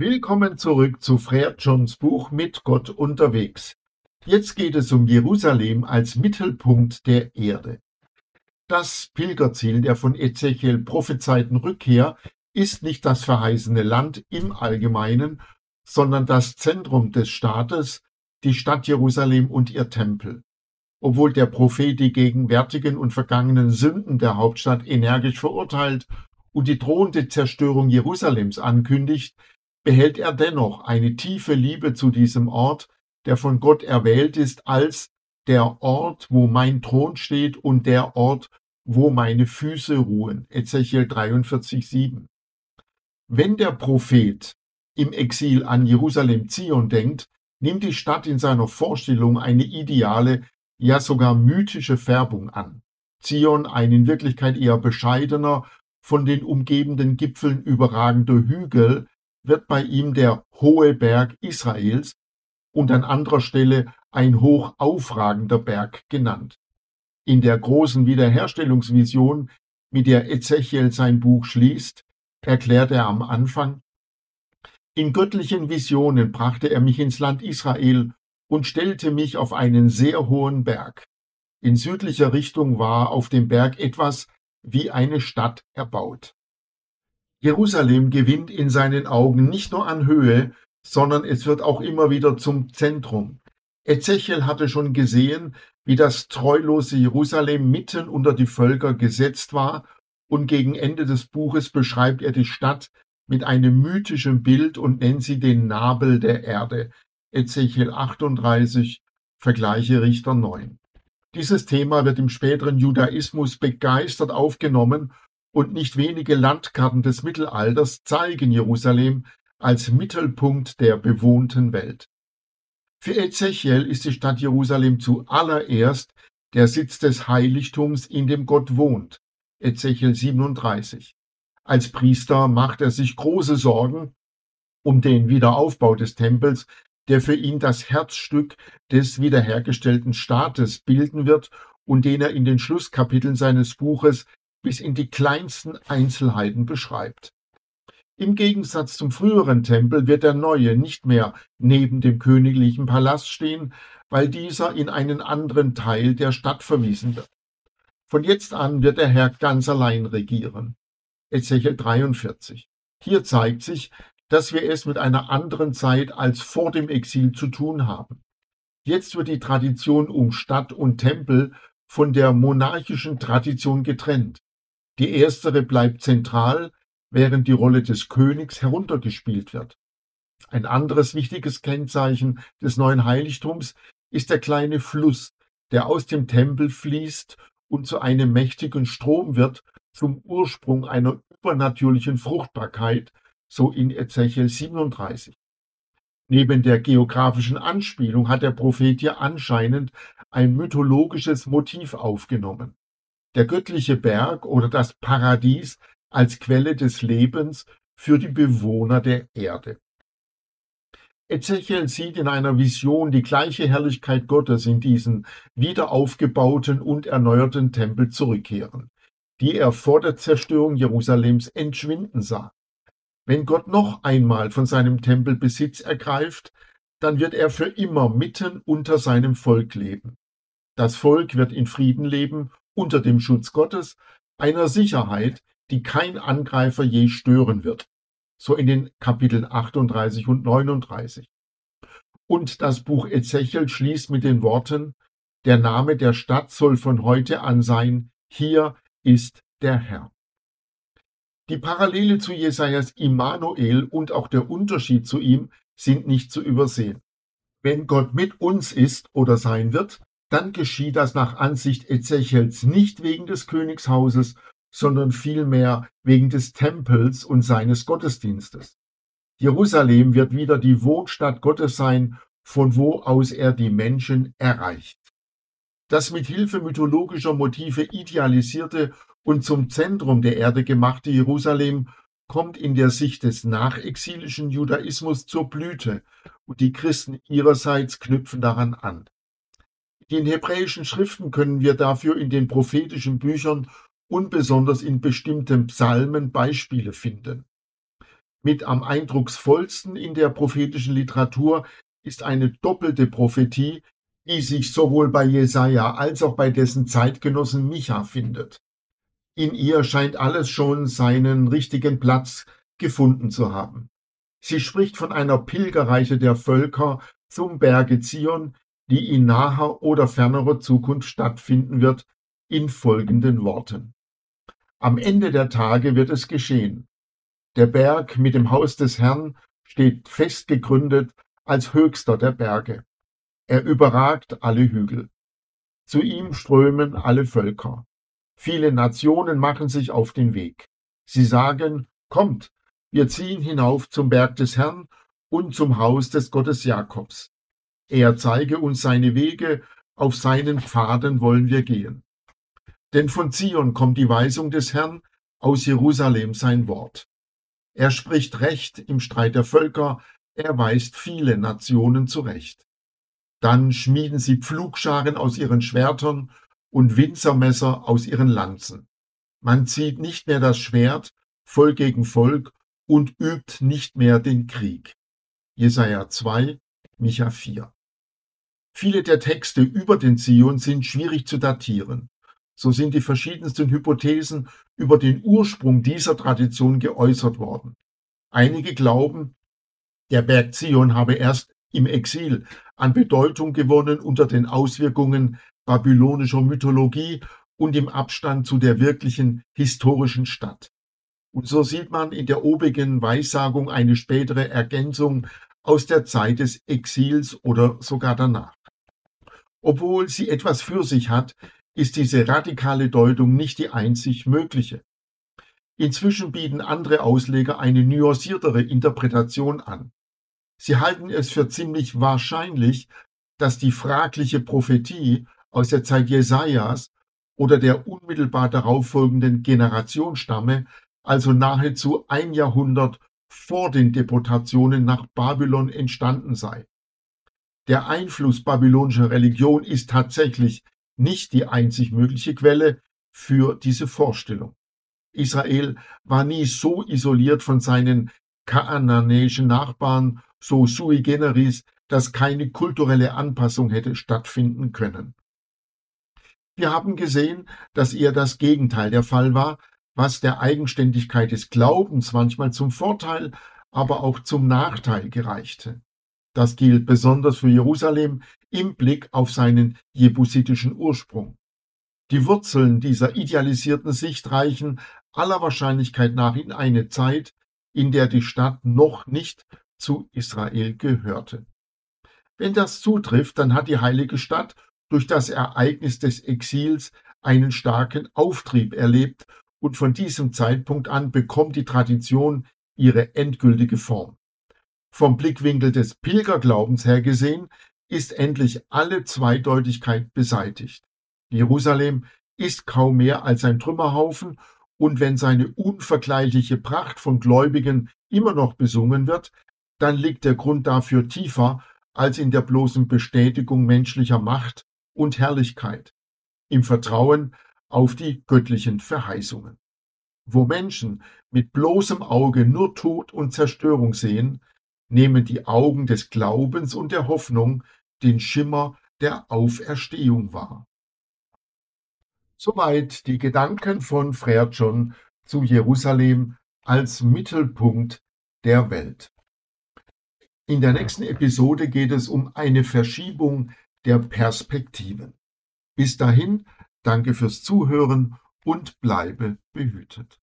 Willkommen zurück zu Frère Johns Buch Mit Gott unterwegs. Jetzt geht es um Jerusalem als Mittelpunkt der Erde. Das Pilgerziel der von Ezechiel prophezeiten Rückkehr ist nicht das verheißene Land im Allgemeinen, sondern das Zentrum des Staates, die Stadt Jerusalem und ihr Tempel. Obwohl der Prophet die gegenwärtigen und vergangenen Sünden der Hauptstadt energisch verurteilt und die drohende Zerstörung Jerusalems ankündigt, behält er dennoch eine tiefe Liebe zu diesem Ort, der von Gott erwählt ist als der Ort, wo mein Thron steht und der Ort, wo meine Füße ruhen. Ezechiel 43,7. Wenn der Prophet im Exil an Jerusalem Zion denkt, nimmt die Stadt in seiner Vorstellung eine ideale, ja sogar mythische Färbung an. Zion, ein in Wirklichkeit eher bescheidener, von den umgebenden Gipfeln überragender Hügel, wird bei ihm der hohe Berg Israels und an anderer Stelle ein hoch aufragender Berg genannt. In der großen Wiederherstellungsvision, mit der Ezechiel sein Buch schließt, erklärt er am Anfang: In göttlichen Visionen brachte er mich ins Land Israel und stellte mich auf einen sehr hohen Berg. In südlicher Richtung war auf dem Berg etwas wie eine Stadt erbaut. Jerusalem gewinnt in seinen Augen nicht nur an Höhe, sondern es wird auch immer wieder zum Zentrum. Ezechiel hatte schon gesehen, wie das treulose Jerusalem mitten unter die Völker gesetzt war, und gegen Ende des Buches beschreibt er die Stadt mit einem mythischen Bild und nennt sie den Nabel der Erde. Ezechiel 38, Vergleiche Richter 9. Dieses Thema wird im späteren Judaismus begeistert aufgenommen, und nicht wenige Landkarten des Mittelalters zeigen Jerusalem als Mittelpunkt der bewohnten Welt. Für Ezechiel ist die Stadt Jerusalem zuallererst der Sitz des Heiligtums, in dem Gott wohnt. Ezechiel 37. Als Priester macht er sich große Sorgen um den Wiederaufbau des Tempels, der für ihn das Herzstück des wiederhergestellten Staates bilden wird und den er in den Schlusskapiteln seines Buches bis in die kleinsten Einzelheiten beschreibt. Im Gegensatz zum früheren Tempel wird der neue nicht mehr neben dem königlichen Palast stehen, weil dieser in einen anderen Teil der Stadt verwiesen wird. Von jetzt an wird der Herr ganz allein regieren. Ezechiel 43. Hier zeigt sich, dass wir es mit einer anderen Zeit als vor dem Exil zu tun haben. Jetzt wird die Tradition um Stadt und Tempel von der monarchischen Tradition getrennt. Die erstere bleibt zentral, während die Rolle des Königs heruntergespielt wird. Ein anderes wichtiges Kennzeichen des neuen Heiligtums ist der kleine Fluss, der aus dem Tempel fließt und zu einem mächtigen Strom wird, zum Ursprung einer übernatürlichen Fruchtbarkeit, so in Ezechiel 37. Neben der geografischen Anspielung hat der Prophet hier anscheinend ein mythologisches Motiv aufgenommen. Der göttliche Berg oder das Paradies als Quelle des Lebens für die Bewohner der Erde. Ezechiel sieht in einer Vision die gleiche Herrlichkeit Gottes in diesen wiederaufgebauten und erneuerten Tempel zurückkehren, die er vor der Zerstörung Jerusalems entschwinden sah. Wenn Gott noch einmal von seinem Tempel Besitz ergreift, dann wird er für immer mitten unter seinem Volk leben. Das Volk wird in Frieden leben, unter dem Schutz Gottes, einer Sicherheit, die kein Angreifer je stören wird. So in den Kapiteln 38 und 39. Und das Buch Ezechiel schließt mit den Worten: Der Name der Stadt soll von heute an sein: Hier ist der Herr. Die Parallele zu Jesajas Immanuel und auch der Unterschied zu ihm sind nicht zu übersehen. Wenn Gott mit uns ist oder sein wird, dann geschieht das nach Ansicht Ezechiels nicht wegen des Königshauses, sondern vielmehr wegen des Tempels und seines Gottesdienstes. Jerusalem wird wieder die Wohnstadt Gottes sein, von wo aus er die Menschen erreicht. Das mit Hilfe mythologischer Motive idealisierte und zum Zentrum der Erde gemachte Jerusalem kommt in der Sicht des nachexilischen Judaismus zur Blüte, und die Christen ihrerseits knüpfen daran an. In den hebräischen Schriften können wir dafür in den prophetischen Büchern und besonders in bestimmten Psalmen Beispiele finden. Mit am eindrucksvollsten in der prophetischen Literatur ist eine doppelte Prophetie, die sich sowohl bei Jesaja als auch bei dessen Zeitgenossen Micha findet. In ihr scheint alles schon seinen richtigen Platz gefunden zu haben. Sie spricht von einer Pilgerreise der Völker zum Berge Zion, die in naher oder fernerer Zukunft stattfinden wird, in folgenden Worten. Am Ende der Tage wird es geschehen. Der Berg mit dem Haus des Herrn steht fest gegründet als höchster der Berge. Er überragt alle Hügel. Zu ihm strömen alle Völker. Viele Nationen machen sich auf den Weg. Sie sagen, kommt, wir ziehen hinauf zum Berg des Herrn und zum Haus des Gottes Jakobs. Er zeige uns seine Wege, auf seinen Pfaden wollen wir gehen. Denn von Zion kommt die Weisung des Herrn, aus Jerusalem sein Wort. Er spricht Recht im Streit der Völker, er weist viele Nationen zurecht. Dann schmieden sie Pflugscharen aus ihren Schwertern und Winzermesser aus ihren Lanzen. Man zieht nicht mehr das Schwert, Volk gegen Volk, und übt nicht mehr den Krieg. Jesaja 2, Micha 4. Viele der Texte über den Zion sind schwierig zu datieren. So sind die verschiedensten Hypothesen über den Ursprung dieser Tradition geäußert worden. Einige glauben, der Berg Zion habe erst im Exil an Bedeutung gewonnen unter den Auswirkungen babylonischer Mythologie und im Abstand zu der wirklichen historischen Stadt. Und so sieht man in der obigen Weissagung eine spätere Ergänzung aus der Zeit des Exils oder sogar danach. Obwohl sie etwas für sich hat, ist diese radikale Deutung nicht die einzig mögliche. Inzwischen bieten andere Ausleger eine nuanciertere Interpretation an. Sie halten es für ziemlich wahrscheinlich, dass die fragliche Prophetie aus der Zeit Jesajas oder der unmittelbar darauffolgenden Generation stamme, also nahezu ein Jahrhundert vor den Deportationen nach Babylon entstanden sei. Der Einfluss babylonischer Religion ist tatsächlich nicht die einzig mögliche Quelle für diese Vorstellung. Israel war nie so isoliert von seinen kanaanäischen Nachbarn, so sui generis, dass keine kulturelle Anpassung hätte stattfinden können. Wir haben gesehen, dass eher das Gegenteil der Fall war, was der Eigenständigkeit des Glaubens manchmal zum Vorteil, aber auch zum Nachteil gereichte. Das gilt besonders für Jerusalem im Blick auf seinen jebusitischen Ursprung. Die Wurzeln dieser idealisierten Sicht reichen aller Wahrscheinlichkeit nach in eine Zeit, in der die Stadt noch nicht zu Israel gehörte. Wenn das zutrifft, dann hat die heilige Stadt durch das Ereignis des Exils einen starken Auftrieb erlebt und von diesem Zeitpunkt an bekommt die Tradition ihre endgültige Form. Vom Blickwinkel des Pilgerglaubens her gesehen ist endlich alle Zweideutigkeit beseitigt. Jerusalem ist kaum mehr als ein Trümmerhaufen, und wenn seine unvergleichliche Pracht von Gläubigen immer noch besungen wird, dann liegt der Grund dafür tiefer als in der bloßen Bestätigung menschlicher Macht und Herrlichkeit, im Vertrauen auf die göttlichen Verheißungen. Wo Menschen mit bloßem Auge nur Tod und Zerstörung sehen, nehmen die Augen des Glaubens und der Hoffnung den Schimmer der Auferstehung wahr. Soweit die Gedanken von Frère John zu Jerusalem als Mittelpunkt der Welt. In der nächsten Episode geht es um eine Verschiebung der Perspektiven. Bis dahin, danke fürs Zuhören und bleibe behütet.